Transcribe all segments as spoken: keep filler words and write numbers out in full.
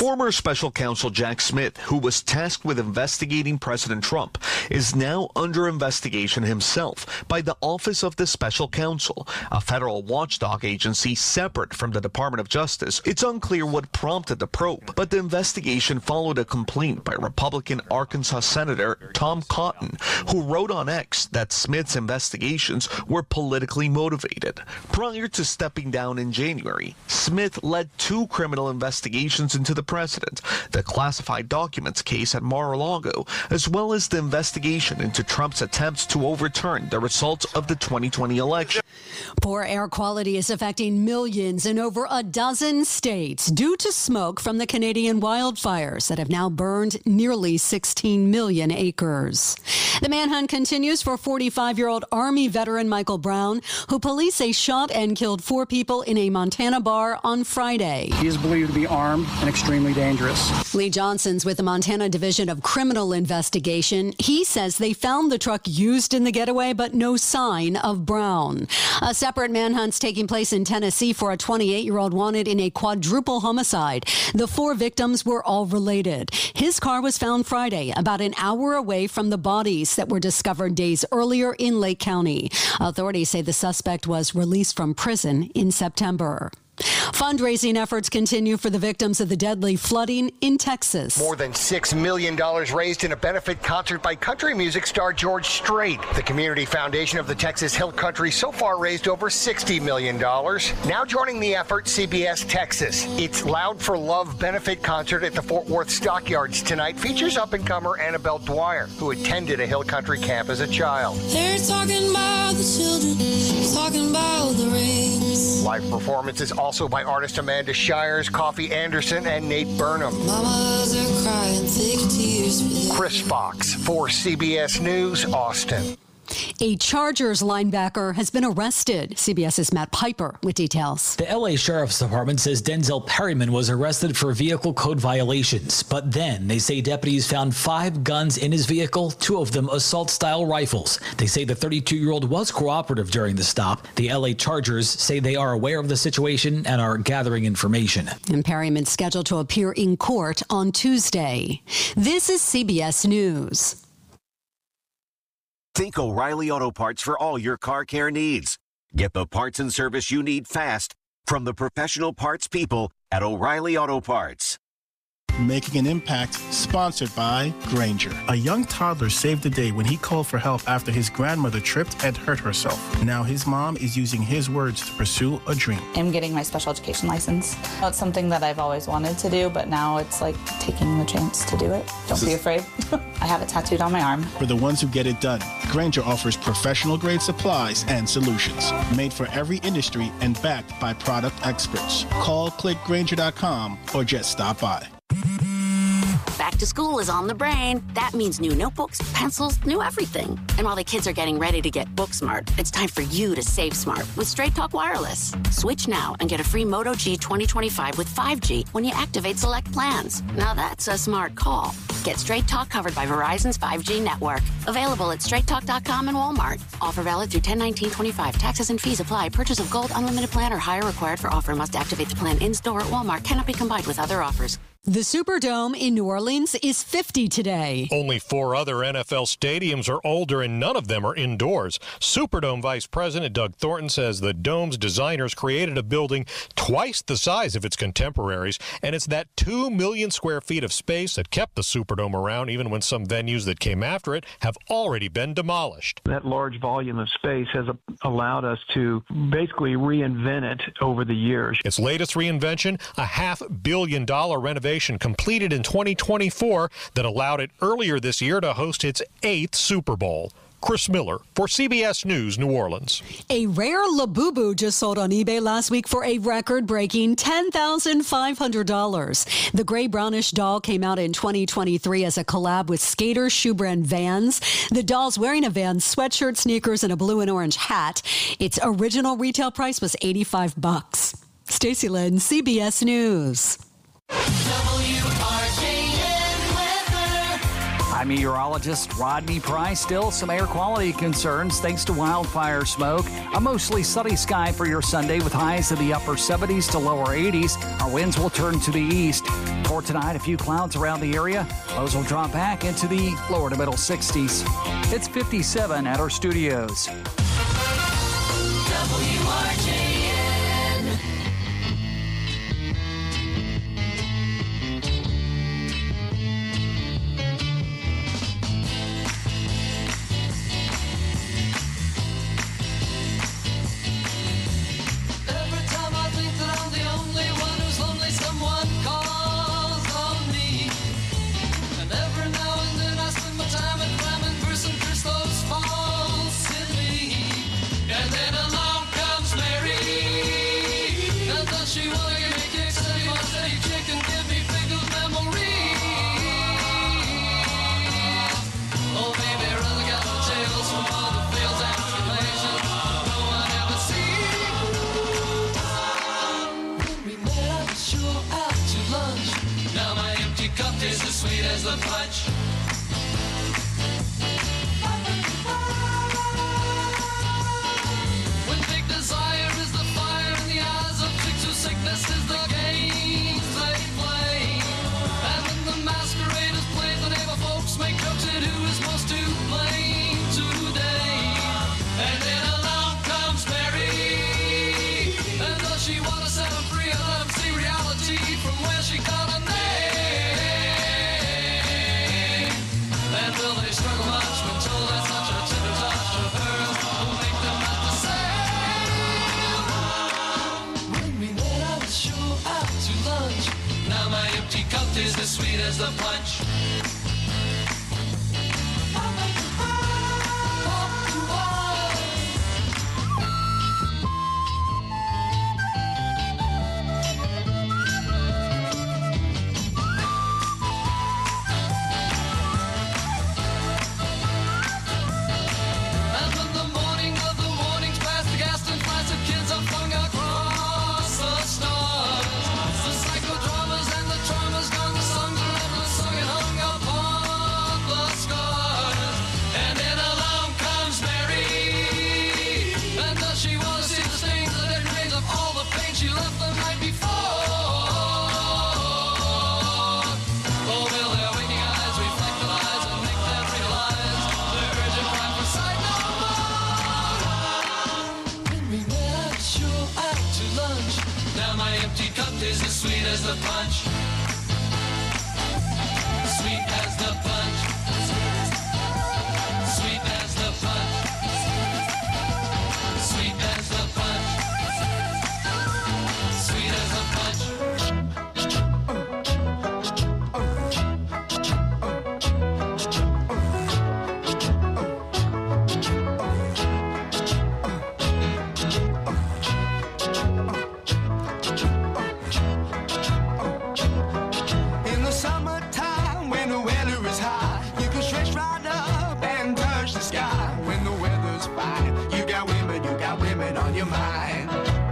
Former special counsel Jack Smith, who was tasked with investigating President Trump, is now under investigation himself by the Office of the Special Counsel, a federal watchdog agency separate from the Department of Justice. It's unclear what prompted the probe, but the investigation followed a complaint by Republican Arkansas Senator Tom Cotton, who wrote on X that Smith's investigations were politically motivated. Prior to stepping down in January, Smith led two criminal investigations into the president, the classified documents case at Mar-a-Lago, as well as the investigation into Trump's attempts to overturn the results of the twenty twenty election. Poor air quality is affecting millions in over a dozen states due to smoke from the Canadian wildfires that have now burned nearly sixteen million acres. The manhunt continues for forty-five-year-old Army veteran Michael Brown, who police say shot and killed four people in a Montana bar on Friday. He is believed to be armed and extremely dangerous. Lee Johnson's with the Montana Division of Criminal Investigation. He says they found the truck used in the getaway, but no sign of Brown. A separate manhunt's taking place in Tennessee for a twenty-eight-year-old wanted in a quadruple homicide. The four victims were all related. His car was found Friday, about an hour away from the bodies that were discovered days earlier in Lake County. Authorities say the suspect was released from prison in September. Fundraising efforts continue for the victims of the deadly flooding in Texas. More than six million dollars raised in a benefit concert by country music star George Strait. The Community Foundation of the Texas Hill Country so far raised over sixty million dollars. Now joining the effort, C B S Texas. Its Loud for Love benefit concert at the Fort Worth Stockyards tonight features up-and-comer Annabelle Dwyer, who attended a Hill Country camp as a child. They're talking about the children, talking about the rings. Live performances also by artist Amanda Shires, Coffee Anderson, and Nate Burnham. Mamas are crying thick tears for them. Chris Fox for C B S News, Austin. A Chargers linebacker has been arrested. CBS's Matt Piper with details. The L A Sheriff's Department says Denzel Perryman was arrested for vehicle code violations. But then they say deputies found five guns in his vehicle, two of them assault-style rifles. They say the thirty-two-year-old was cooperative during the stop. The L A Chargers say they are aware of the situation and are gathering information. And Perryman's scheduled to appear in court on Tuesday. This is C B S News. Think O'Reilly Auto Parts for all your car care needs. Get the parts and service you need fast from the professional parts people at O'Reilly Auto Parts. Making an Impact, sponsored by Grainger. A young toddler saved the day when he called for help after his grandmother tripped and hurt herself. Now his mom is using his words to pursue a dream. I'm getting my special education license. It's something that I've always wanted to do, but now it's like taking the chance to do it. Don't be afraid. I have it tattooed on my arm. For the ones who get it done, Grainger offers professional-grade supplies and solutions. Made for every industry and backed by product experts. Call click grainger dot com or just stop by. Back to school is on the brain. That means new notebooks, pencils, new everything. And while the kids are getting ready to get book smart, it's time for you to save smart with Straight Talk Wireless. Switch now and get a free Moto G twenty twenty-five with five G when you activate select plans. Now that's a smart call. Get Straight Talk covered by Verizon's five G network. Available at straight talk dot com and Walmart. Offer valid through ten nineteen twenty-five. Taxes and fees apply. Purchase of gold unlimited plan or higher required for offer. Must activate the plan in-store at Walmart. Cannot be combined with other offers. The Superdome in New Orleans is fifty today. Only four other N F L stadiums are older, and none of them are indoors. Superdome Vice President Doug Thornton says the Dome's designers created a building twice the size of its contemporaries, and it's that two million square feet of space that kept the Superdome around, even when some venues that came after it have already been demolished. That large volume of space has allowed us to basically reinvent it over the years. Its latest reinvention, a half billion dollar renovation completed in twenty twenty-four that allowed it earlier this year to host its eighth Super Bowl. Chris Miller for C B S News, New Orleans. A rare Labubu just sold on eBay last week for a record-breaking ten thousand five hundred dollars. The gray-brownish doll came out in twenty twenty-three as a collab with skater shoe brand Vans. The doll's wearing a Vans sweatshirt, sneakers, and a blue and orange hat. Its original retail price was eighty-five bucks. Stacey Lynn, C B S News. W R J N weather. I'm meteorologist Rodney Price. Still some air quality concerns thanks to wildfire smoke. A mostly sunny sky for your Sunday with highs in the upper seventies to lower eighties. Our winds will turn to the east. For tonight, a few clouds around the area. Lows will drop back into the lower to middle sixties. It's fifty-seven at our studios. W R J N. Every time I think that I'm the only one who's lonely, someone calls on me. And every now and then I spend my time at climbing through some Christos falls in me. And then along comes Mary, and does she wanna give me kicks, steady my steady chick, and give me pickled memories? Oh baby, rather got the tales from all the fields and tribulations no one ever sees. When we met, I was sure out to lunch. Now my empty cup tastes as sweet as the punch. When big desire is the fire in the eyes of chicks whose sickness is the games they play. And when the masquerade is played, the neighbor folks make jokes at who is most to blame today. And then along comes Mary, and does she want to set them free and let them see reality from where she got a name? And will they struggle much when told that such a tender touch of hers will make them not the same? When we met, I was sure out to lunch. Now my empty cup tastes as sweet as the punch. And when the morning of the mornings past the Gaston flights of kids are flung across the stars, the psychodramas and the traumas gone, the songs are ever sung and hung upon the scars. And then along comes Mary, and does she want to see the stains, the dead remains of all the pain she left the night before? Oh, will their waking eyes reflect the lies and make them realize the urgent cry for sight no more? When we met, I was sure out to lunch. Now my empty cup tastes as sweet as the punch. Sweet as the punch. Sweet as the punch. Sweet as the punch. Sweet as the punch. In the summertime, when the weather is high, you can stretch right up and touch the sky. When the weather's fine, you got women, you got women on your mind.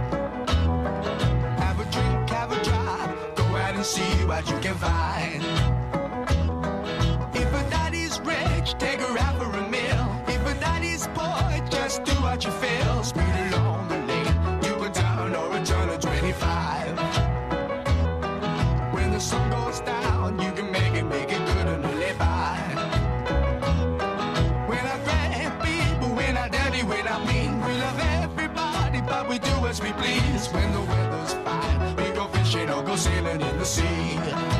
Have a drink, have a drive, go out and see what you can find. If a daddy's rich, take her out for a meal. If a daddy's poor, just do what you feel. Speed along the lane, you a turn or a turn of twenty-five. When the sun goes down, you can make it, make it good and live by. When I grab people, when I dirty, when I mean, we love everybody, but we do as we please. When the weather's fine, we go fishing or go sailing in the sea.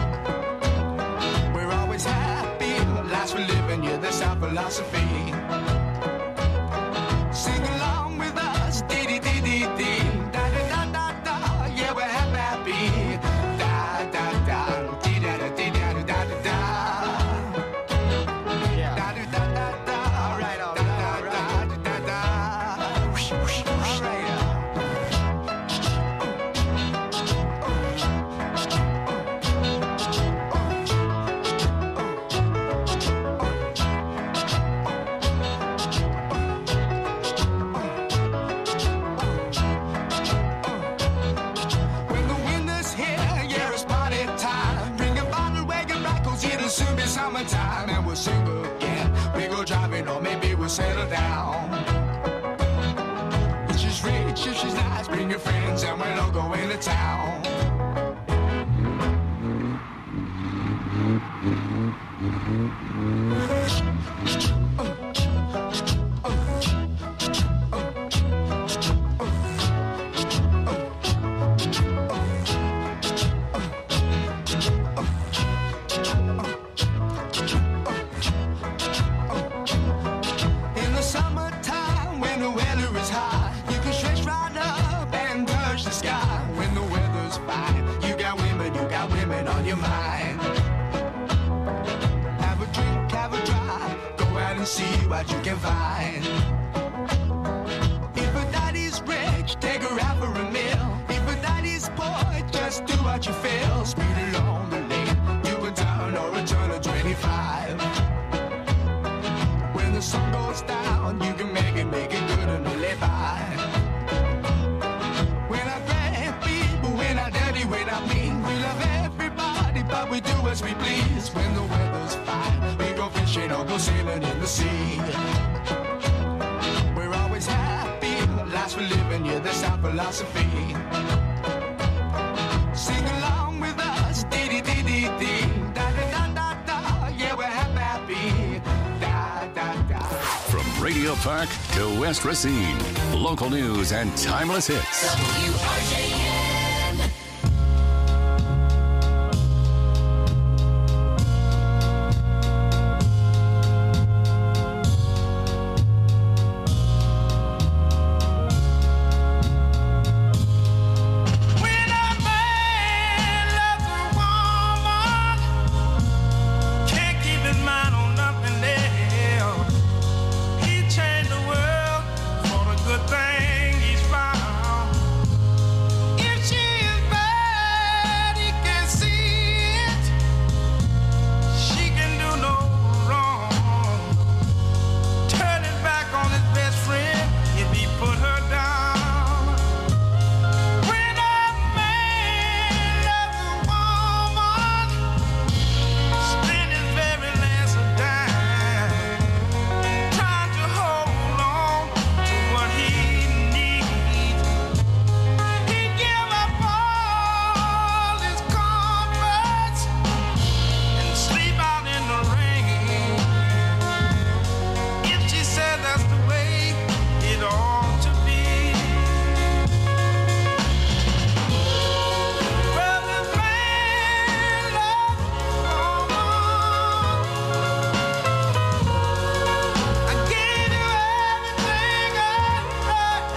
We're always happy, lives we're living, yeah, that's our philosophy. Sing along with us, dee dee dee dee dee, da da da da da, yeah, we're happy, happy. Da da da, dee da da dee da da da da da. Da da da da da, all right, all right, all right, da da da. Whoosh, whoosh, whoosh, all right. town. In the summertime, when the weather is hot, you can stretch right up and touch the sky. When the weather's fine, you got women, you got women on your mind. Have a drink, have a drive, go out and see what you can find. If a daddy's rich, take her out for a meal. If a daddy's poor, just do what you feel. Speed along the lane, you can turn or a turn of twenty-five. When the sun goes down, you can make it, make it good and live by. We're not bad people, we're not dirty, we're not mean. We love everybody, but we do as we please. When the weather's fine, we go fishing or go sailing in the sea. We're always happy, life's for living, yeah, that's our philosophy. Sing along with us, dee-dee-dee-dee-dee. Da-da-da-da-da, yeah, we're happy, da-da-da. From Radio Park to West Racine, local news and timeless hits. W R J N. When a man loves a woman, can't keep his mind on nothing else. He changed the world for the good thing he's found. If she is bad, he can see it. She can do no wrong. Turn his back on his best friend if he put her down. When a man loves a woman, spend his very last dime trying to hold on to what he needs. He give up all his comforts and sleep out in the rain. If she said that's the way it ought to be. Well, this man loves a woman. I gave you everything I had.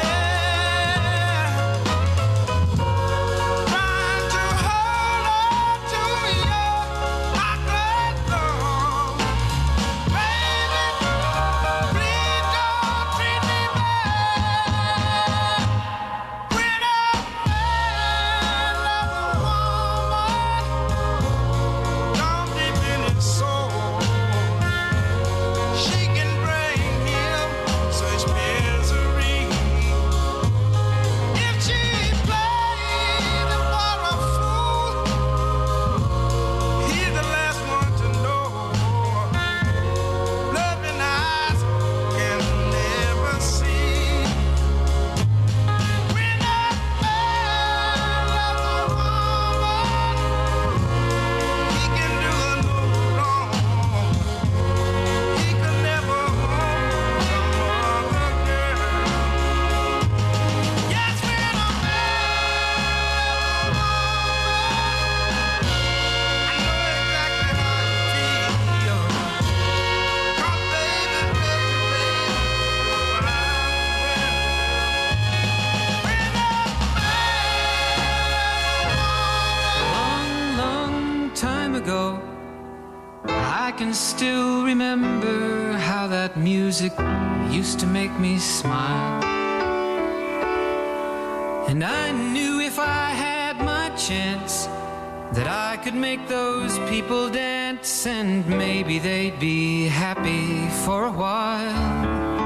Trying to hold on to your heartless love. Baby, please don't treat me bad. When a man loves a woman, down deep in his soul, she can bring him such misery. If she played him for a fool, he's the last one to know. Loving eyes can never see. When a man loves a woman, he can do her no wrong. He could never hold some other girl. Yes, when a man loves a woman, I know exactly how you feel. 'Cause baby, baby, baby, when Long, long time ago, I can still remember how that music used to make me smile. And I knew if I had my chance that I could make those people dance, and maybe they'd be happy for a while.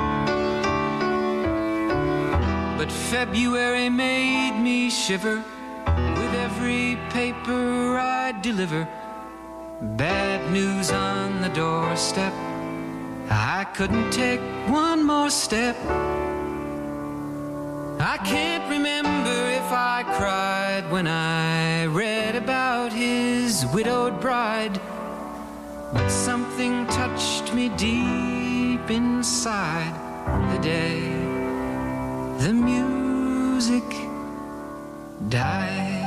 But February made me shiver with every paper I deliver. Bad news on the doorstep. I couldn't take one more step. I can't remember if if I cried when I read about his widowed bride, but something touched me deep inside the day the music died.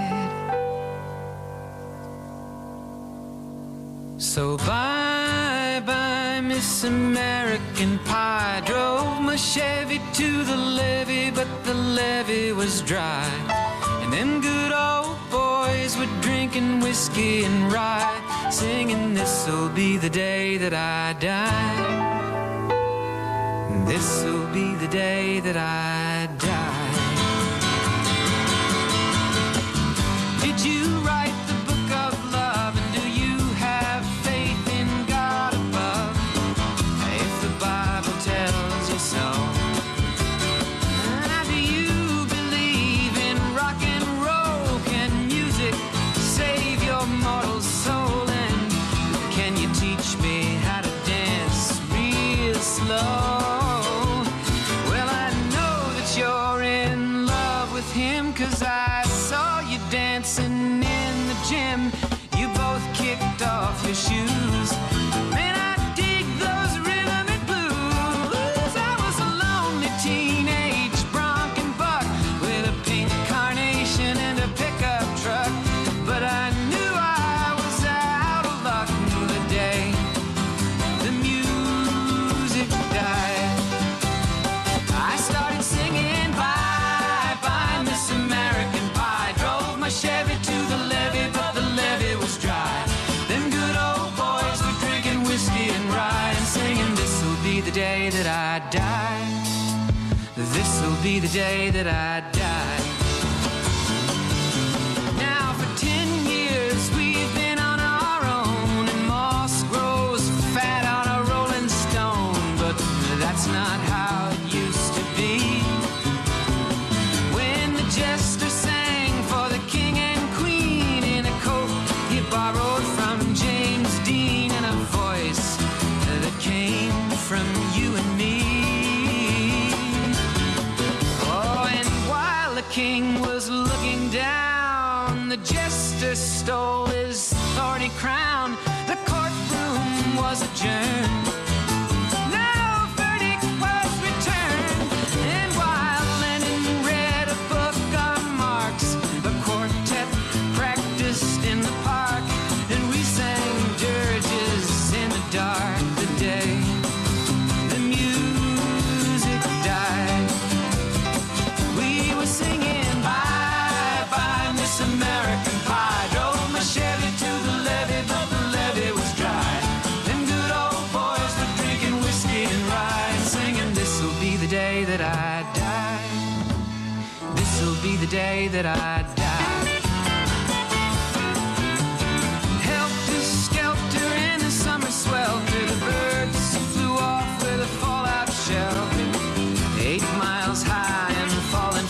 So bye bye Miss American Pie. Drove my Chevy to the levee, but the levee was dry. And them good old boys were drinking whiskey and rye, singing this'll be the day that I die. This'll be the day that I die. Did you write the book of love, and do you have faith in God above? If the Bible tells you so. Ah, do you believe in rock and roll? Can music save your mortal soul? And can you teach me how to dance real slow? Well, I know that you're in love with him, 'cause I saw you dancing in the gym. You both kicked off your shoes. Man, I dig those rhythm and blues. I was a lonely teenage bronc and buck with a pink carnation and a pickup truck, but I knew I was out of luck the day the music died. I started singing bye bye Miss American Pie. Drove my Chevy to the levee, but the levee was dry. Them good old boys were drinking whiskey and rye, and singing this'll be the day that I die. This'll be the day that I die. Now for ten years we've been on our own, and moss grows fat on a rolling stone, but that's not how it used to be. When the jester sang for the king and queen in a coat he borrowed from James Dean, and a voice that came from you and me. Oh, and while the king was looking down, the jester stole his thorny crown. The courtroom was adjourned. No verdict was returned. And while Lenin read a book on Marx, the quartet practiced in the park, and we sang dirges in the dark the day the music died. We were singing bye bye Miss American Pie. Drove my Chevy to the levee, but the levee was dry. Them good old boys were drinking whiskey and rye, and singing this'll be the day that I die. This'll be the day that I die. Helter skelter in the summer swelter, the birds flew off with a fallout shelter. Eight miles high and falling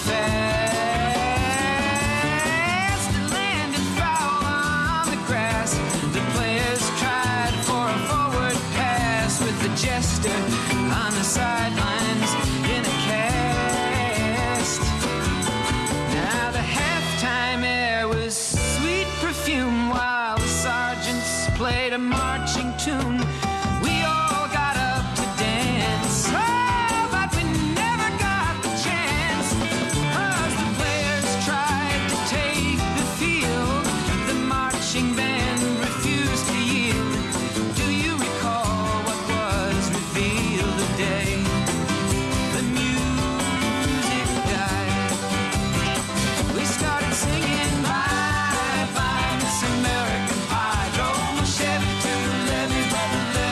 fast. It landed foul on the grass. The players tried for a forward pass, with the jester on the sidelines in a cast. Now the halftime air was sweet perfume, while the sergeants played a marching tune. We all got up to dance, oh, but we never got the chance, 'cause the players tried to take the field. The marching band refused to yield. Do you recall what was revealed the day the music died? We started singing bye bye Miss American Pie. Drove my Chevy to the levee, but the levee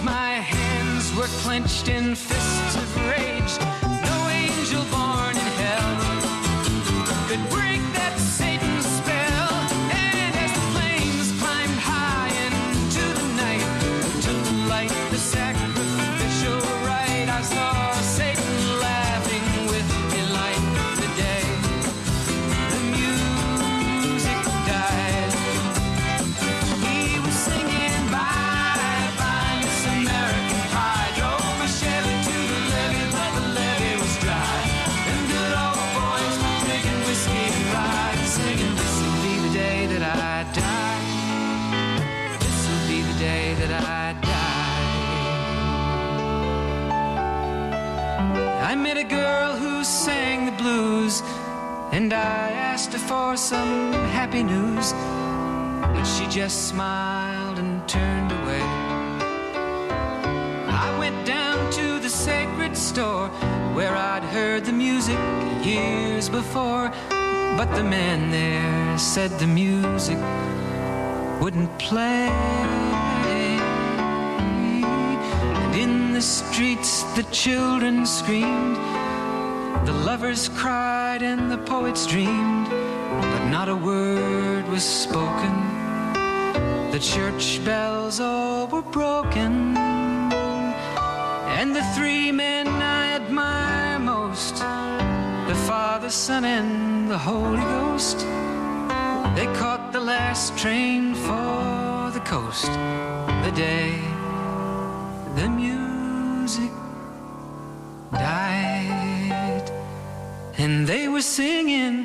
my hands were clenched in fists of rage. No angel born in hell could break that Satan's spell. And as the flames climbed high into the night to light the sacrificial rite, I saw Satan laughing with delight. The day the music died, he was singing bye bye Miss American Pie. Drove my Chevy to the levee, but the levee was dry. Them good old boys were drinking whiskey and rye, singing, this'll be the day that I die. This'll be the day that I die. I met a girl who sang the blues, and I asked her for some happy news, but she just smiled and turned away. I went down to the sacred store where I'd heard the music years before, but the man there said the music wouldn't play. And in the streets the children screamed, the lovers cried and the poets dreamed, but not a word was spoken. The church bells all were broken, and the three men I admire most, the Father, Son, and the Holy Ghost, they caught the last train for the coast. The day the music died, and they were singing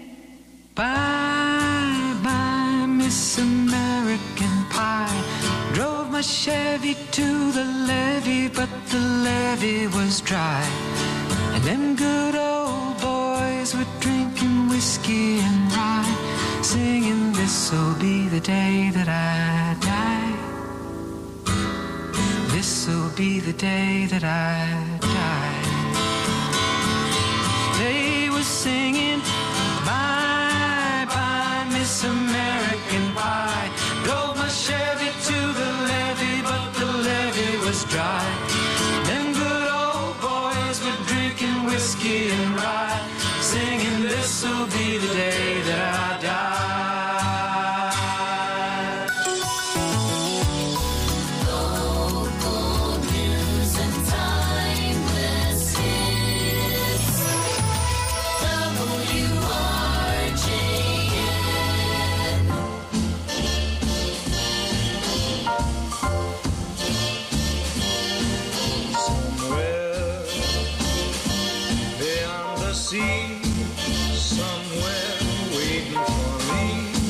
bye bye Miss American Pie. Drove my Chevy to the levee, but the levee was dry. And them good old boys were drinking whiskey and rye, singing, this'll be the day that I die. This'll be the day that I die. They were singing bye bye Miss American Pie. Drove my Chevy to the levee, but the levee was dry. Them good old boys were drinking whiskey and rye, singing, this'll be the day that I die. Local news and timeless hits. W R J N. Somewhere beyond the sea, somewhere waiting for me,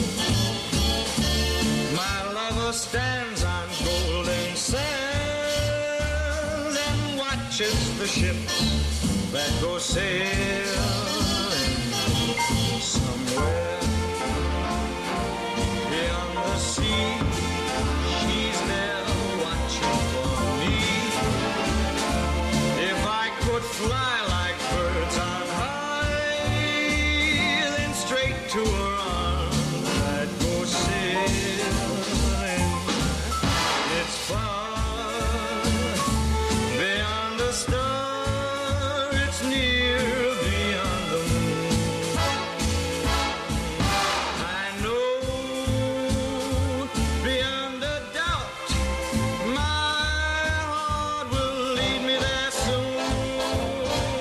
my lover stands on golden sand and watches the ships that go sailing. Somewhere beyond the sea, she's there watching for me. If I could fly like birds on high, then straight to her arms I'd go sailing. It's far beyond the star, it's near beyond the moon. I know beyond a doubt my heart will lead me there soon.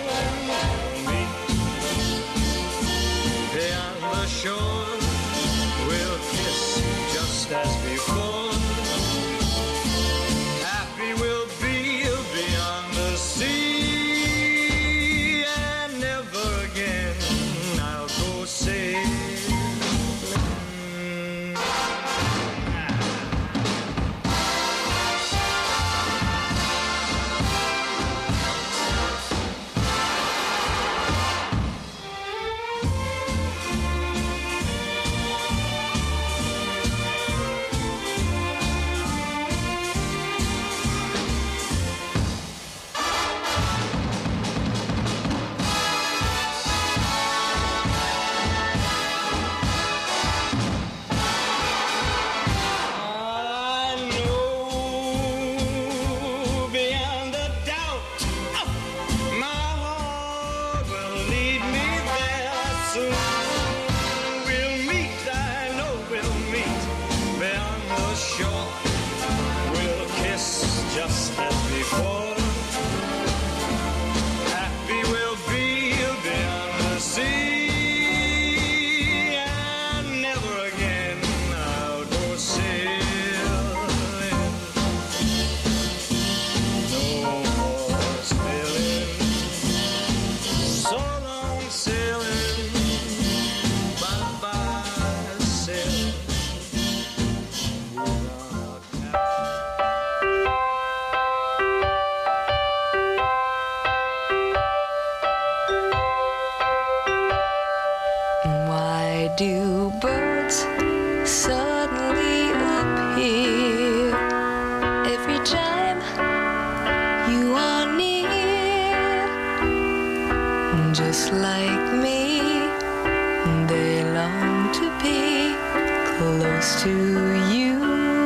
just like me, they long to be close to you.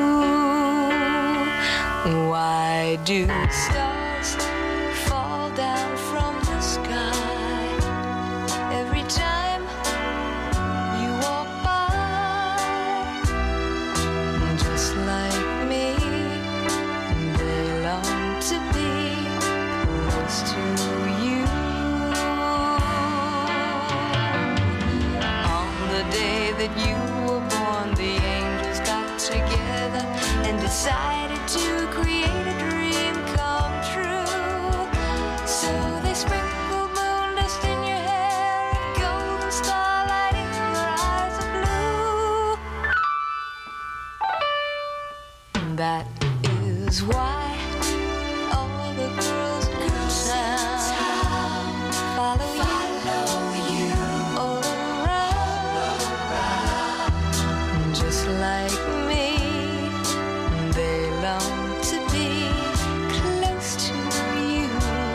Why do stars fall down from the sky every time you walk by? Just like me, they long to be close to you. On the day that you were born, the angels got together and decided to create a dream come true. So they sprinkled moon dust in your hair and golden starlight in your eyes of blue. That is why all the girls in town follow you, follow you all around. Just like me, they long to be close to you.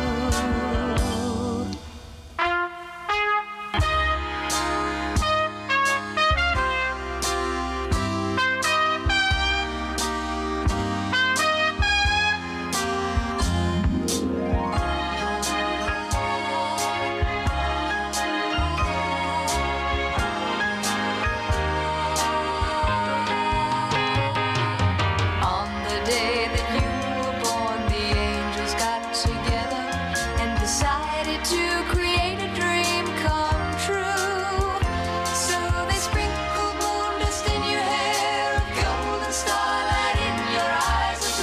On the day that you were born, the angels got together and decided to create a dream come true. So they sprinkled moon dust in your hair, of golden starlight in your eyes of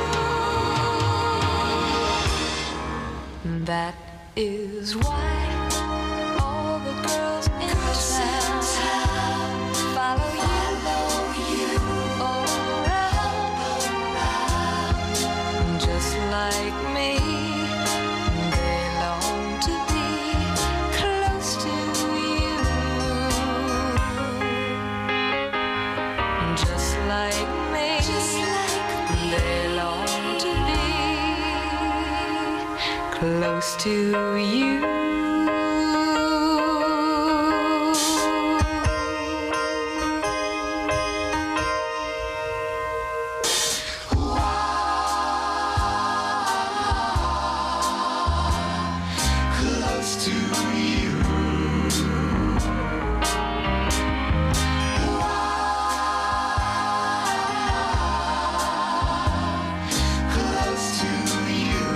blue. That is why all the girls in town follow you, all around. Just like me, they long to be close to you. Just like me, they long to be close to you. Close to you. Close to you.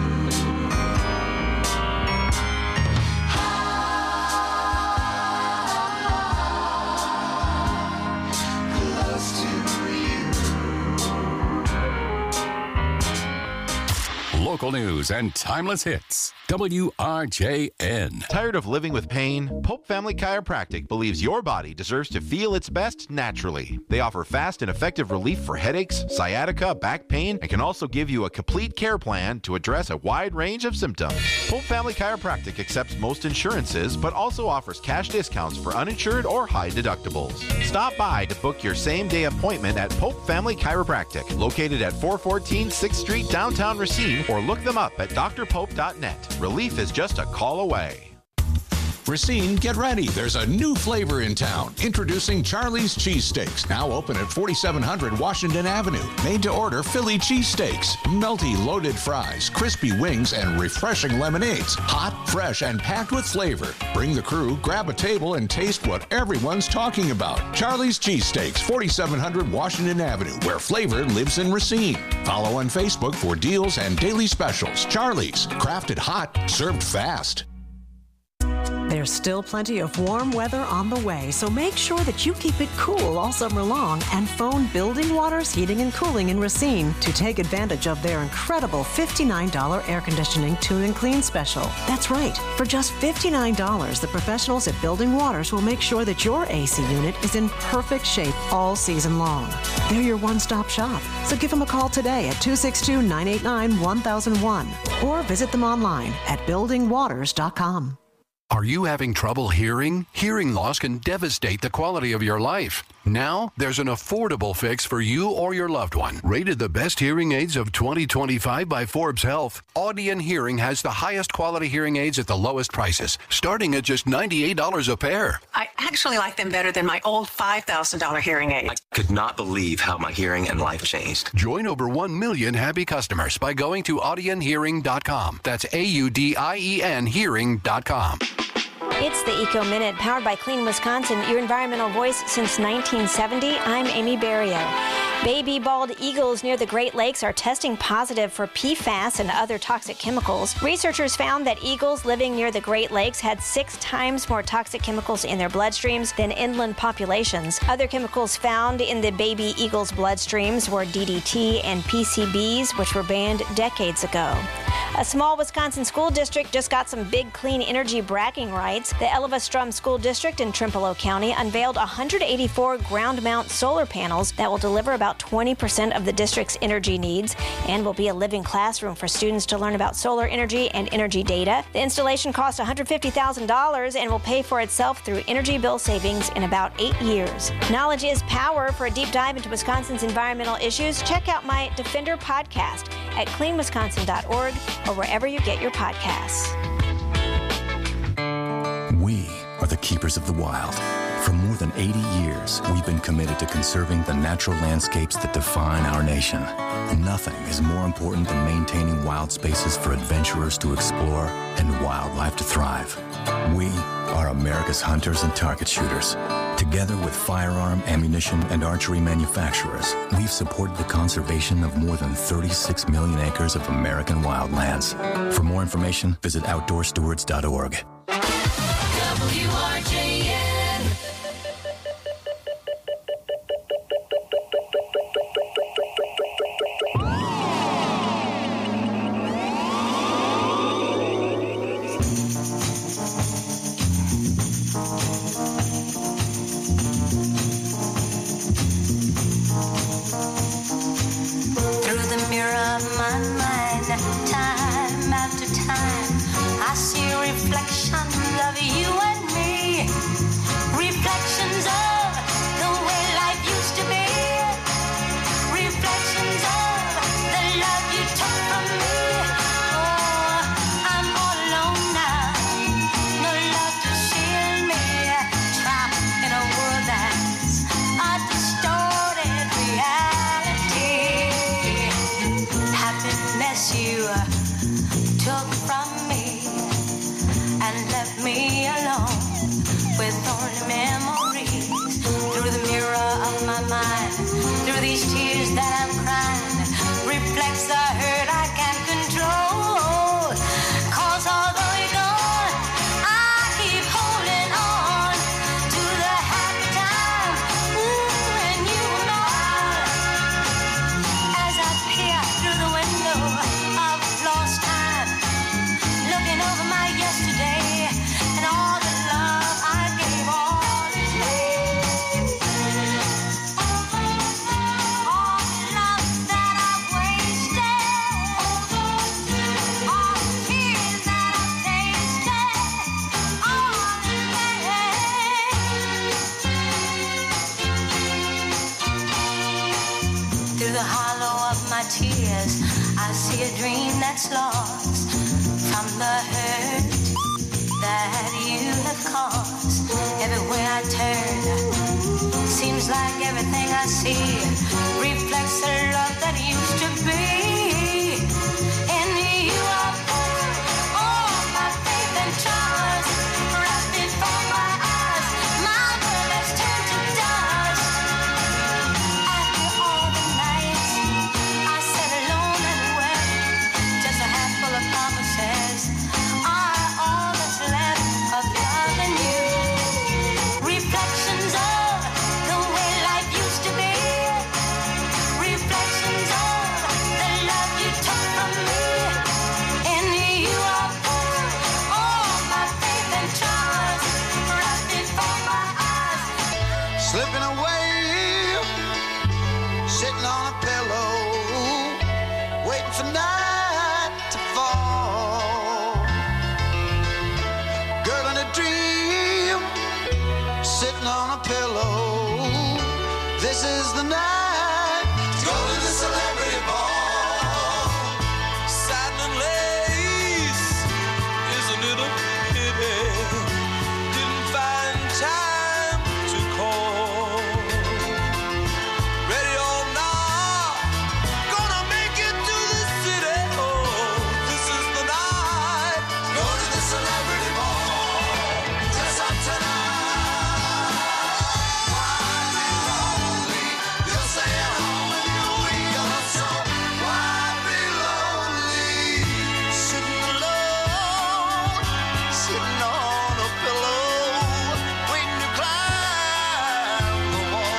Close to you. Local news and timeless hits. W R J N. Tired of living with pain? Pope Family Chiropractic believes your body deserves to feel its best naturally. They offer fast and effective relief for headaches, sciatica, back pain, and can also give you a complete care plan to address a wide range of symptoms. Pope Family Chiropractic accepts most insurances, but also offers cash discounts for uninsured or high deductibles. Stop by to book your same-day appointment at Pope Family Chiropractic, located at four fourteen sixth Street, downtown Racine, or look them up at d r pope dot net. Relief is just a call away. Racine, get ready. There's a new flavor in town. Introducing Charlie's Cheesesteaks, now open at forty-seven hundred Washington Avenue. Made to order Philly cheesesteaks, melty loaded fries, crispy wings, and refreshing lemonades. Hot, fresh, and packed with flavor. Bring the crew, grab a table, and taste what everyone's talking about. Charlie's Cheesesteaks, forty-seven hundred Washington Avenue, where flavor lives in Racine. Follow on Facebook for deals and daily specials. Charlie's, crafted hot, served fast. There's still plenty of warm weather on the way, so make sure that you keep it cool all summer long and phone Building Waters Heating and Cooling in Racine to take advantage of their incredible fifty-nine dollars air conditioning tune and clean special. That's right. For just fifty-nine dollars, the professionals at Building Waters will make sure that your A C unit is in perfect shape all season long. They're your one-stop shop, so give them a call today at two six two, nine eight nine, one thousand one or visit them online at building waters dot com. Are you having trouble hearing? Hearing loss can devastate the quality of your life. Now, there's an affordable fix for you or your loved one. Rated the best hearing aids of twenty twenty-five by Forbes Health, Audion Hearing has the highest quality hearing aids at the lowest prices, starting at just ninety-eight dollars a pair. I actually like them better than my old five thousand dollars hearing aid. I could not believe how my hearing and life changed. Join over one million happy customers by going to audion hearing dot com. That's A U D I E N hearing dot com. It's the Eco Minute, powered by Clean Wisconsin, your environmental voice since nineteen seventy. I'm Amy Barrio. Baby bald eagles near the Great Lakes are testing positive for P FAS and other toxic chemicals. Researchers found that eagles living near the Great Lakes had six times more toxic chemicals in their bloodstreams than inland populations. Other chemicals found in the baby eagles' bloodstreams were D D T and P C Bs, which were banned decades ago. A small Wisconsin school district just got some big clean energy bragging rights. The Elva-Strum School District in Trempealeau County unveiled one hundred eighty-four ground-mount solar panels that will deliver about twenty percent of the district's energy needs and will be a living classroom for students to learn about solar energy and energy data. The installation costs one hundred fifty thousand dollars and will pay for itself through energy bill savings in about eight years. Knowledge is power. For a deep dive into Wisconsin's environmental issues, check out my Defender podcast at clean wisconsin dot org or wherever you get your podcasts. We are the keepers of the wild. For more than eighty years, we've been committed to conserving the natural landscapes that define our nation. Nothing is more important than maintaining wild spaces for adventurers to explore and wildlife to thrive. We are America's hunters and target shooters. Together with firearm, ammunition, and archery manufacturers, we've supported the conservation of more than thirty-six million acres of American wildlands. For more information, visit outdoor stewards dot org. W R J N. Through the mirror of my mind, time after time, I see reflections of you and me. Reflections of the way life used to be. Reflections of the love you took from me. Oh, I'm all alone now. No love to shield me. Trapped in a world that's a distorted reality. Happiness you took from me and left me alone with only memories. Through the mirror of my mind, through these tears that I'm crying, reflects the hurt I can't control. 'Cause although you're gone, I keep holding on to the happy times when you were mine. As I peer through the window of lost time, looking over my yesterday and all the love I gave all is gone. All the love that I wasted, all the tears that I tasted, all the pain. Through the hollow of my tears, I see a dream that's lost from the hurt that you have caused. Everywhere I turn, seems like everything I see reflects the love that used to be. In you I put all my faith and trust, right before my eyes, my world has turned to dust. After all the nights I sat alone and wept, just a handful of promises are all that's left of loving you. Reflections of the way life used to be. Reflections of the is the night to go to the celebrity ball. Satin and lace, isn't it a pity? Didn't find time to call. Ready or not, gonna make it to the city. Oh, this is the night to go to the celebrity ball. Dress up tonight. Why be lonely? You'll stay at home and you'll be alone. So why be lonely? Sitting alone, sitting on a pillow, waiting to climb the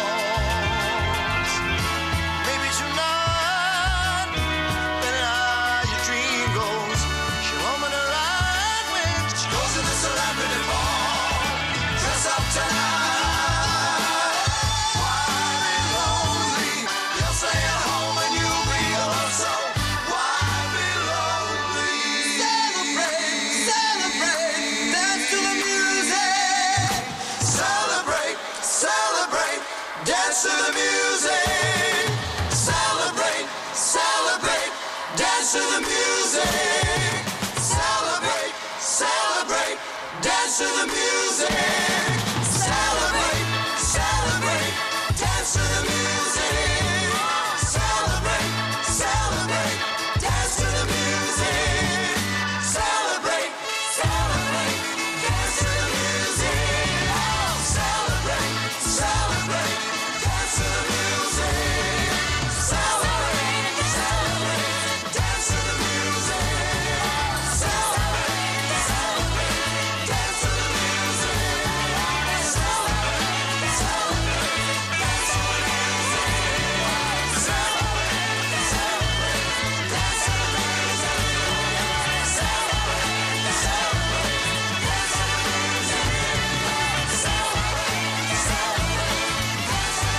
walls. Maybe tonight, then how your dream goes. She'll open her eyes when she goes to the celebrity ball. Dress up tonight. Why be lonely? You'll stay at home and you'll be alone. So why be lonely? Celebrate, celebrate, dance to the music. Celebrate, celebrate, dance to the music. Celebrate, celebrate, dance to the music. Celebrate, celebrate, dance to the music. Celebrate, celebrate, dance to the music. Celebrate, celebrate, dance to the music. Celebrate, celebrate, dance to the music. Celebrate, celebrate, dance to the music. Celebrate, celebrate, dance to the music. Celebrate, celebrate, dance to the music. Celebrate, celebrate, dance to the music. Celebrate, celebrate, dance to the music. Celebrate, celebrate, dance to the music. Celebrate, celebrate, dance to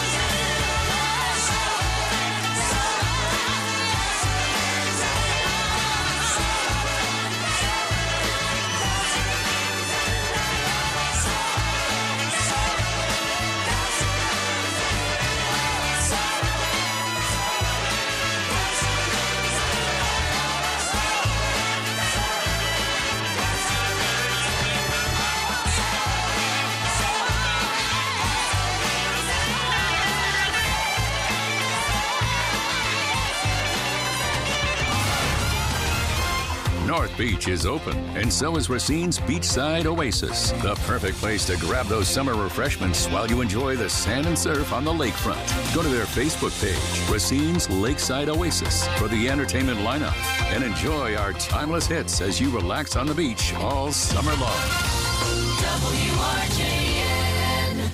North Beach is open, and so is Racine's Beachside Oasis, the perfect place to grab those summer refreshments while you enjoy the sand and surf on the lakefront. Go to their Facebook page, Racine's Lakeside Oasis, for the entertainment lineup, and enjoy our timeless hits as you relax on the beach all summer long. W R J N.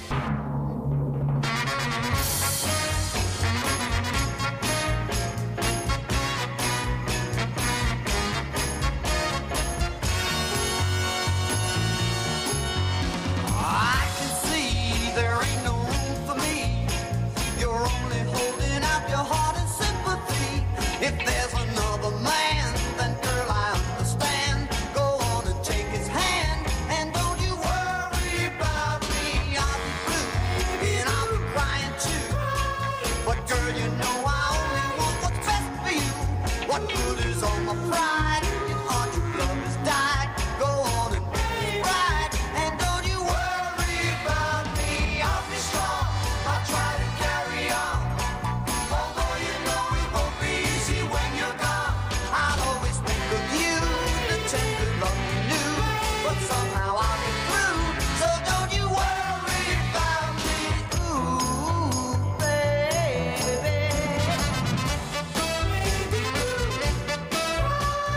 I can see there ain't no room for me. You're only holding out your heart in sympathy. If there's another man, then girl, I understand. Go on and take his hand, and don't you worry about me. I'll be blue, and I'll be crying too. But girl, you know I only want what's best for you. What good is on my pride if all your love has died? Go on and make it right, and don't you worry about me. I'll be strong, I'll try to carry on. Although you know it won't be easy when you're gone. I'll always think of you, the tender love you knew. But somehow I'll get through, so don't you worry about me. Ooh, baby.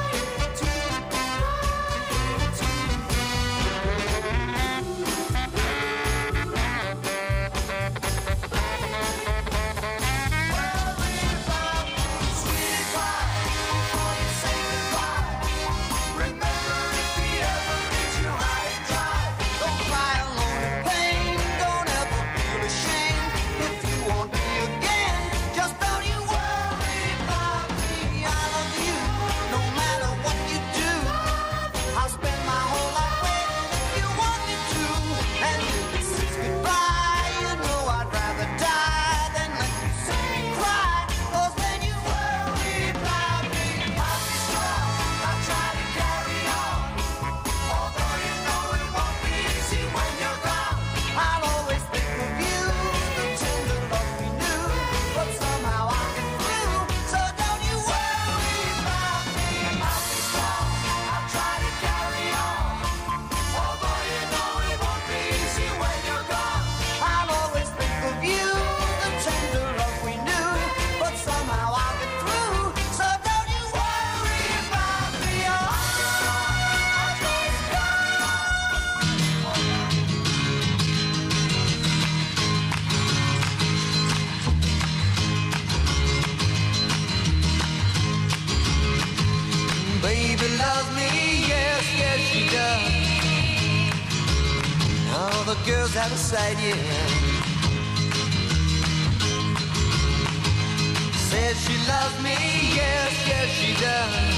the girls out of sight, yeah. Says she loves me, yes, yes she does.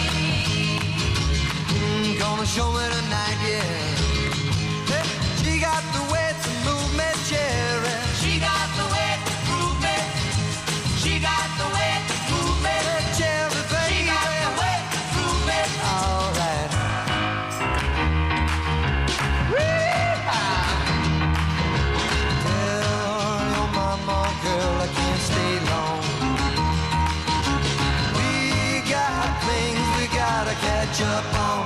Mm, gonna show me tonight, yeah. Hey, she got the way to move me, cherry. She got the way to move me. She got the way to move me, cherry, baby. She got the way to move me. All right. Girl, I can't stay long. We got things we gotta catch up on.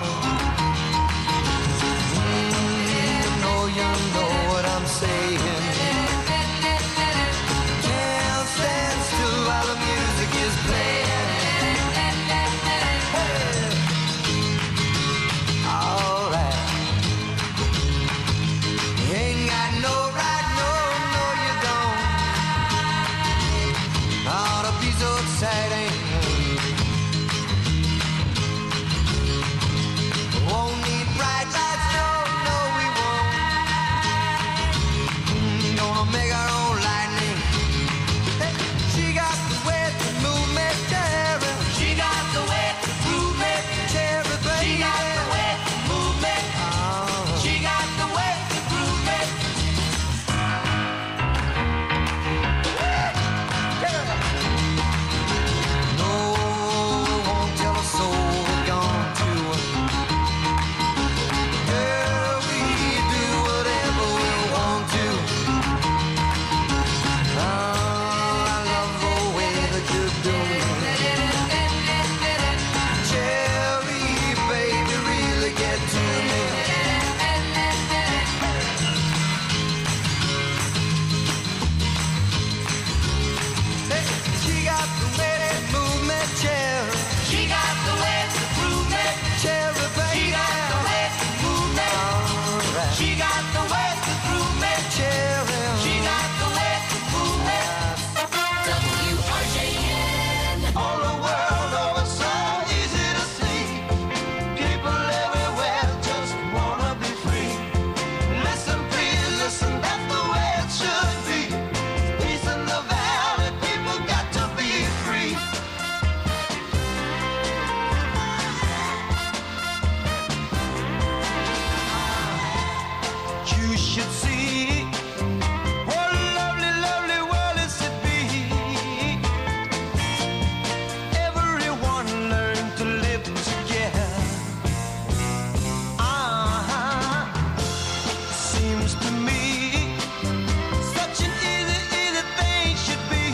Mm, you know, you know what I'm saying. Can't stand still while the music is playing. Hey. All right. You ain't got no right, no, no, you don't. Ought to be so exciting. Won't need bright lights, no, no, we won't. Mm, gonna make our own lightning. Hey, she got the way to move me, cherry. She got the way to move me, cherry, baby. She got the way to move me. Oh. She got the way to move me. No, won't tell a soul we're gone to. Girl, we do whatever we want to. Oh, I love the way that you do it. Cherry, baby, really get to me. Hey, she got the way to move me, cherry. She got the way to prove me, cherry, baby. She got the way to move me. All right. She got the way to prove me, cherry. She got the way to prove me. W R J N. All the world over, so easy to see. People everywhere just wanna be free. Listen, please, listen, that's the way it should be. Peace in the valley, people got to be free. You should see what a lovely, lovely world is to be. Everyone learn to live together. Uh-huh. Seems to me such an easy, easy thing should be.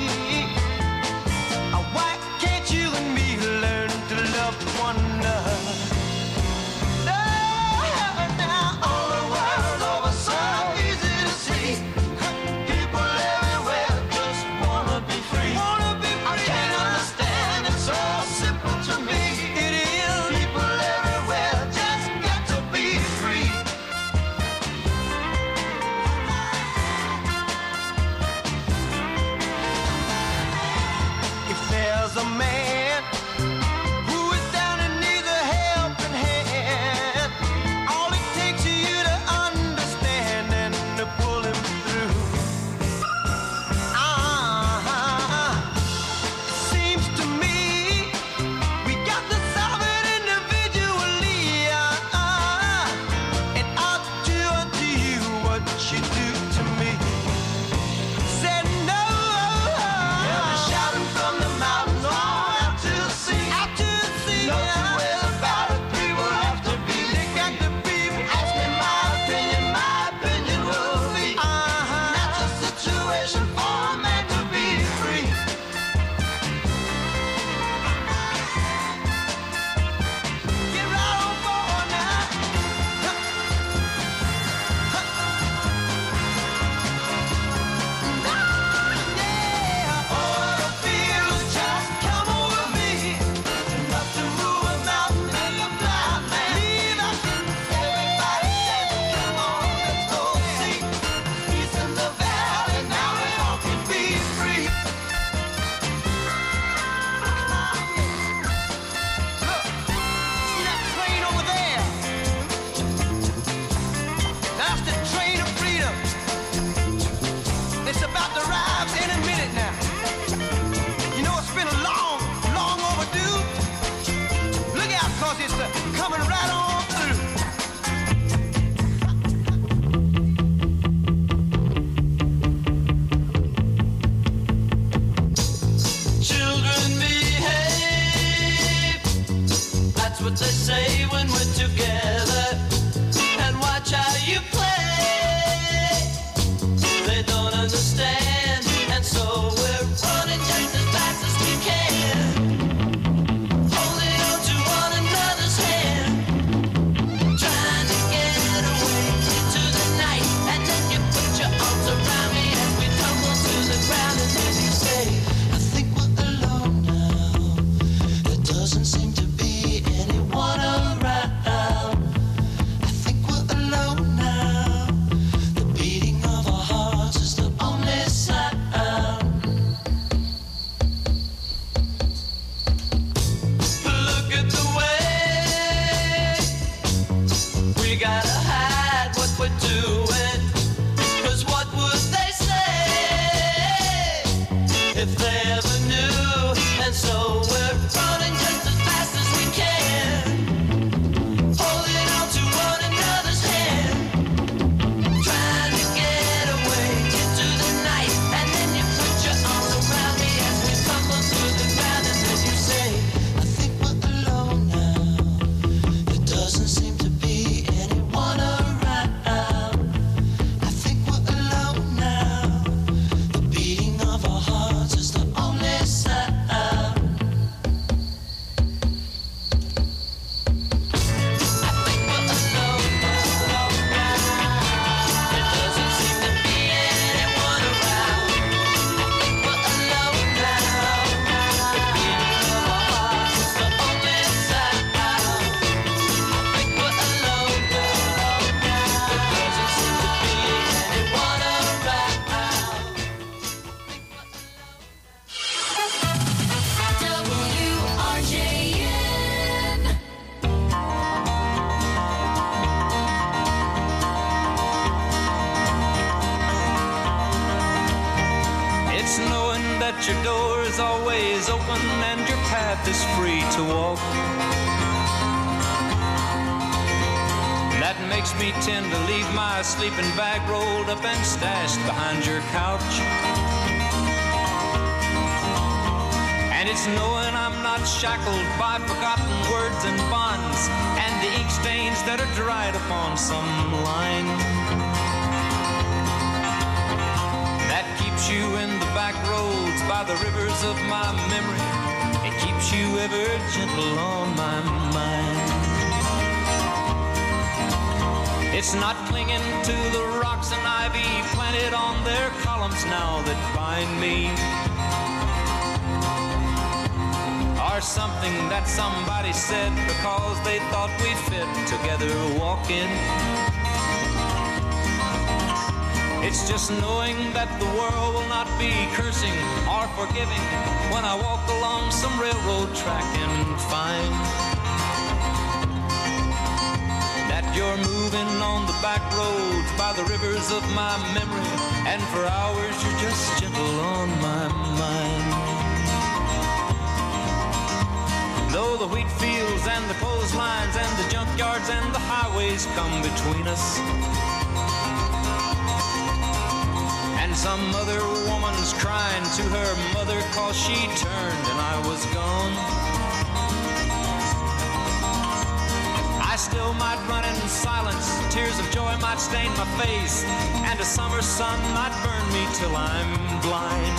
Uh, Why can't you and me learn to love one another? No, now all the world over, so easy to see. People everywhere just wanna be free. Wanna be free. I can't understand, it's so simple to me. It is. People everywhere just got to be free. If there's a man who is down and needs a helping hand, all it takes is you to understand and to pull him through. Uh-huh. Seems to me we got because it's uh, coming right on through. Children behave, that's what they say when we're together. And watch how you play, they don't understand. And so we're running just as fast as we can, holding on to one another's hand, trying to get away into the night. And then you put your arms around me as we tumble to the ground. And then you say, I think we're alone now. There doesn't seem to be anyone around. I think we're alone now. The beating of our hearts is the only sound. Look at the way we gotta hide what we're doing. 'Cause what would they say if they ever knew? And so we're running just as fast as we can, holding on to one another's hand, trying to get away into the night. And then you put your arms around me as we tumble to the ground. And then you say, I think we're alone now. There doesn't seem to be anyone around. I think we're alone now. The beating of our hearts is the only sound. It's knowing that your door is always open and your path is free to walk. That makes me tend to leave my sleeping bag rolled up and stashed behind your couch. And it's knowing I'm not shackled by forgotten words and bonds and the ink stains that are dried upon some line. That keeps you in the back roads by the rivers of my memory. It keeps you ever gentle on my mind. It's not clinging to the rocks and ivy planted on their columns now that bind me, or something that somebody said because they thought we fit together walking. It's just knowing that the world will not be cursing or forgiving when I walk along some railroad track and find that you're moving on the back roads by the rivers of my memory, and for hours you're just gentle on my mind. Though the wheat fields and the clotheslines and the junkyards and the highways come between us, and some other woman's crying to her mother 'cause she turned and I was gone, I still might run in silence, tears of joy might stain my face, and a summer sun might burn me till I'm blind.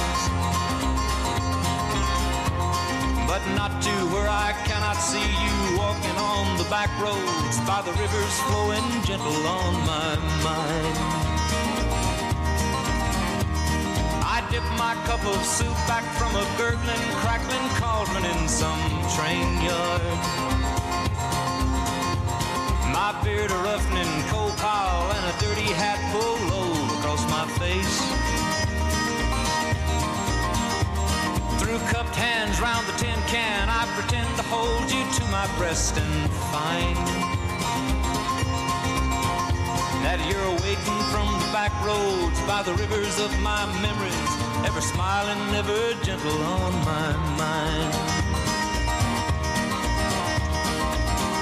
But not to where I cannot see you walking on the back roads by the rivers flowing gentle on my mind. I dip my cup of soup back from a gurgling, crackling cauldron in some train yard. My beard a roughening coal pile and a dirty hat pulled low across my face. Through cupped hands round the tin can, I pretend to hold you to my breast and find that you're waiting from the back roads by the rivers of my memories, ever smiling, ever gentle on my mind.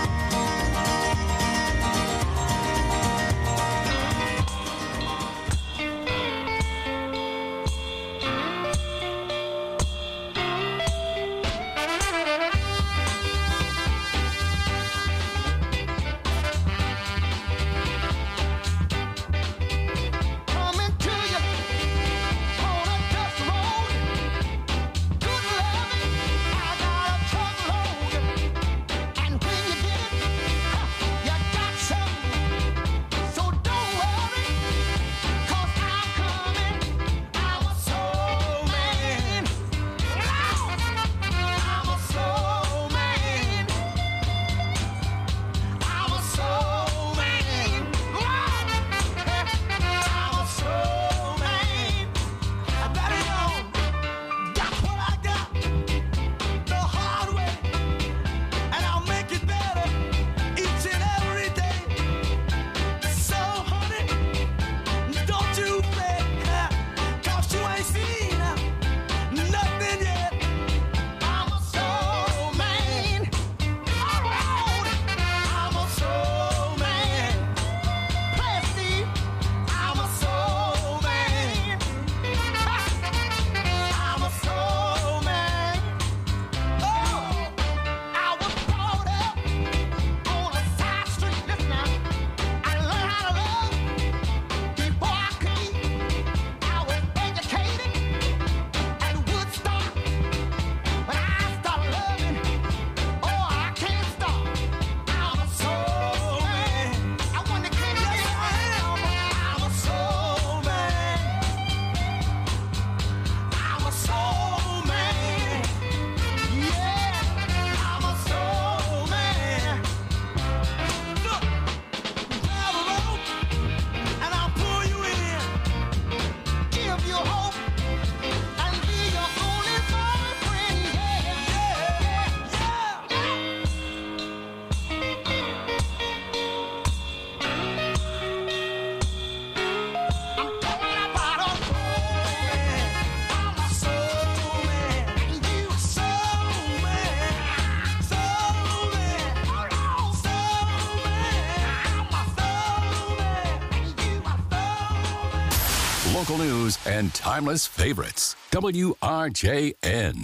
local news, and timeless favorites. W R J N.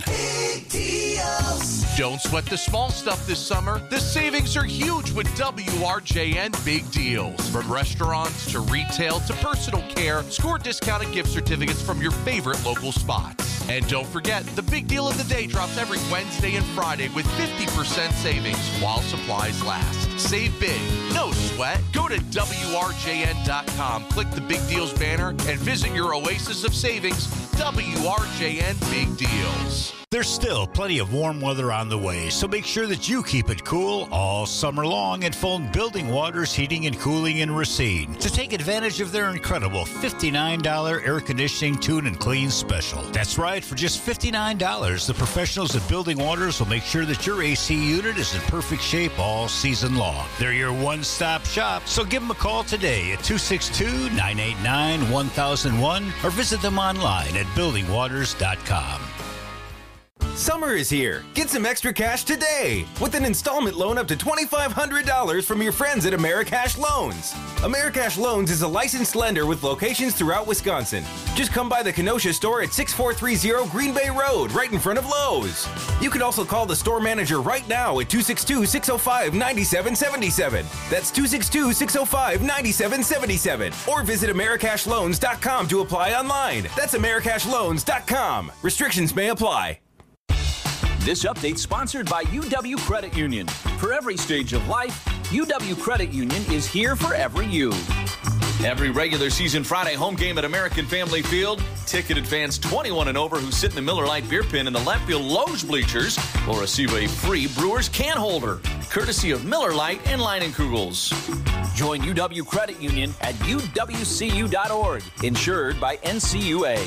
Don't sweat the small stuff this summer. The savings are huge with W R J N Big Deals. From restaurants to retail to personal care, score discounted gift certificates from your favorite local spots. And don't forget, the big deal of the day drops every Wednesday and Friday with fifty percent savings while supplies last. Save big, no sweat. Go to W R J N dot com, click the Big Deals banner, and visit your oasis of savings, W R J N Big Deals. There's still plenty of warm weather on the way, so make sure that you keep it cool all summer long at Phone Building Waters Heating and Cooling in Racine to take advantage of their incredible fifty-nine dollars air conditioning tune and clean special. That's right, for just fifty-nine dollars, the professionals at Building Waters will make sure that your A C unit is in perfect shape all season long. They're your one-stop shop, so give them a call today at two six two, nine eight nine, one thousand one or visit them online at building waters dot com. Summer is here. Get some extra cash today with an installment loan up to twenty-five hundred dollars from your friends at Americash Loans. Americash Loans is a licensed lender with locations throughout Wisconsin. Just come by the Kenosha store at six four three zero Green Bay Road, right in front of Lowe's. You can also call the store manager right now at two six two, six zero five, nine seven seven seven. That's two six two, six zero five, nine seven seven seven. Or visit Americash Loans dot com to apply online. That's Americash Loans dot com. Restrictions may apply. This update sponsored by U W Credit Union. For every stage of life, U W Credit Union is here for every you. Every regular season Friday home game at American Family Field, ticketed fans twenty-one and over who sit in the Miller Lite beer pen in the left field Loge bleachers will receive a free Brewers can holder, courtesy of Miller Lite and Leinenkugels. Join U W Credit Union at U W C U dot org, insured by N C U A.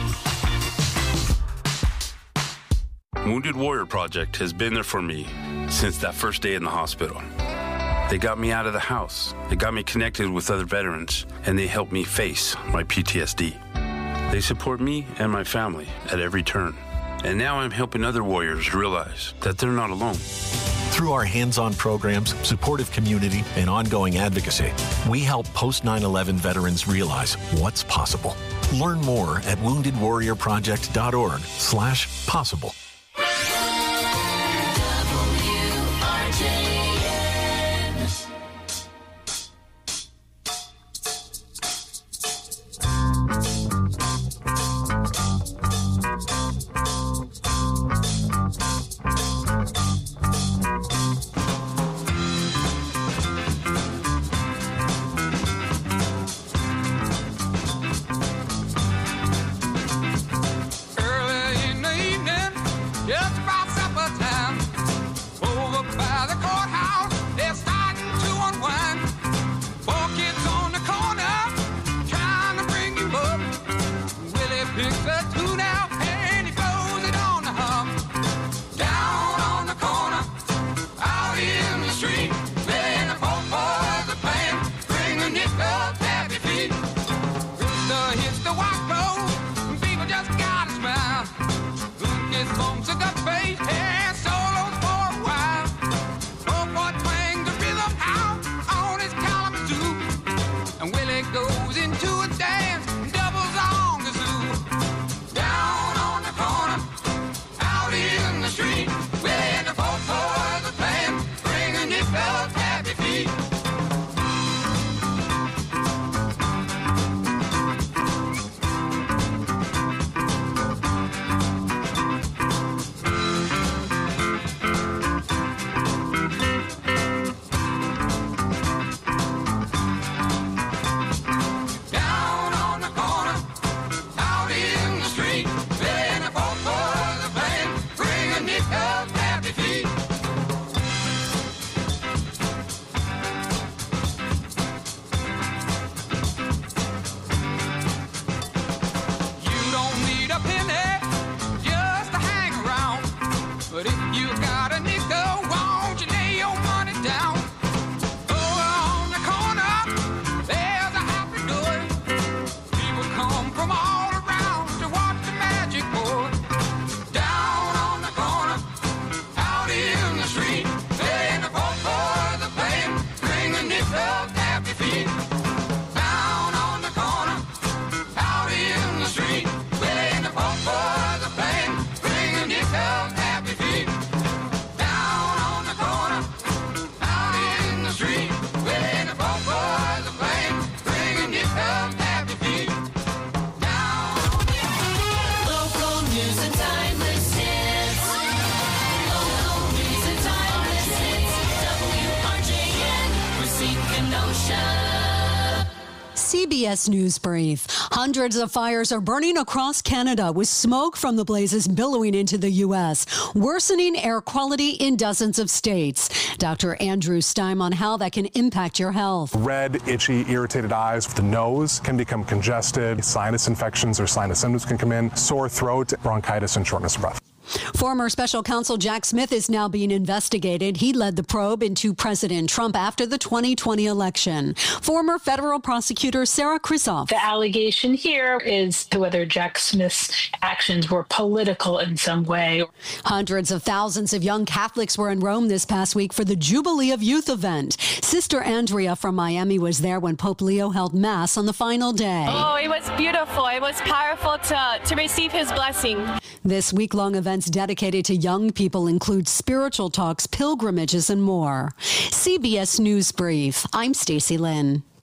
Wounded Warrior Project has been there for me since that first day in the hospital. They got me out of the house, they got me connected with other veterans, and they helped me face my P T S D. They support me and my family at every turn. And now I'm helping other warriors realize that they're not alone. Through our hands-on programs, supportive community, and ongoing advocacy, we help post nine eleven veterans realize what's possible. Learn more at wounded warrior project dot org slash possible. C B S News Brief. Hundreds of fires are burning across Canada with smoke from the blazes billowing into the U S, worsening air quality in dozens of states. Doctor Andrew Stein on how that can impact your health. Red, itchy, irritated eyes. The nose can become congested. Sinus infections or sinus symptoms can come in. Sore throat, bronchitis, and shortness of breath. Former special counsel Jack Smith is now being investigated. He led the probe into President Trump after the twenty twenty election. Former federal prosecutor Sarah Krisoff. The allegation here is whether Jack Smith's actions were political in some way. Hundreds of thousands of young Catholics were in Rome this past week for the Jubilee of Youth event. Sister Andrea from Miami was there when Pope Leo held Mass on the final day. Oh, it was beautiful. It was powerful to, to receive his blessing. This week-long event dedicated to young people include spiritual talks, pilgrimages, and more. C B S News Brief. I'm Stacey Lynn.